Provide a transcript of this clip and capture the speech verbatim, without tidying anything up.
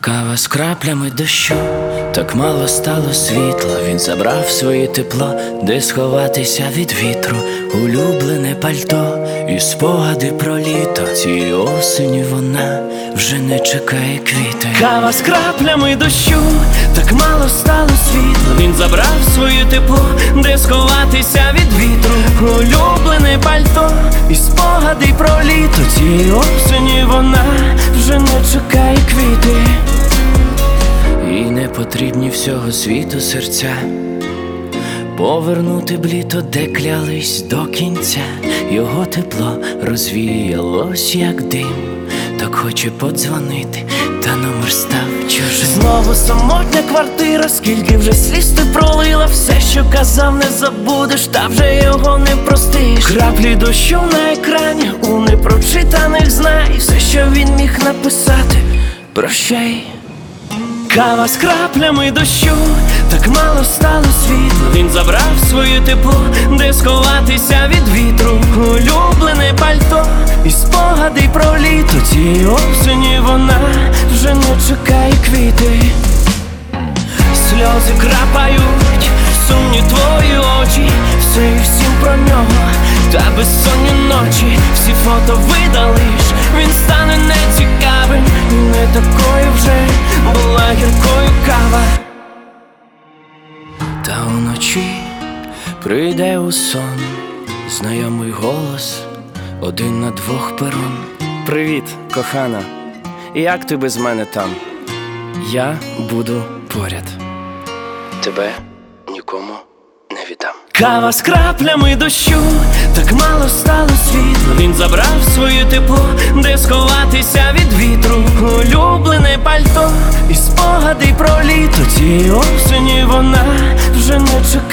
Кава з краплями дощу, так мало стало світла. Він забрав своє тепло, де сховатися від вітру. Улюблене пальто і спогади про літо. Цієї осені вона вже не чекає квіти. Кава з краплями дощу, так мало стало світла. Він забрав своє тепло, де сховатися від вітру. Улюблене пальто і спогади про літо. Цієї осені вона вже не чекає квіти. І не потрібні всього світу серця, повернути б літо, де клялись до кінця. Його тепло розвіялось, як дим. Так хоче подзвонити, та номер став чужим. Знову самотня квартира, скільки вже сліз ти пролила. Все, що казав, не забудеш, та вже його не простиш. Краплі дощу на екрані, у непрочитаних знай. Все, що він міг написати, прощай. Кава з краплями дощу, так мало стало світла. Він забрав своє тепло, де сховатися від вітру. Улюблене пальто і спогади про літо. Цієї осені вона вже не чекає квіти. Сльози крапають, сумні твої очі. Все і всім про нього, та безсонні ночі. Всі фото видалиш, він стане нецікавим. І не такою вже була гіркою кава. Та уночі прийде у сон знайомий голос, один на двох перон. Привіт, кохана, як ти без мене там? Я буду поряд. Тебе нікому не віддам. Кава з краплями дощу, так мало стало світла. Він забрав своє тепло, де сховатися від вітру. Улюблене пальто і спогади про літо. Цієї осені вона вже не чекає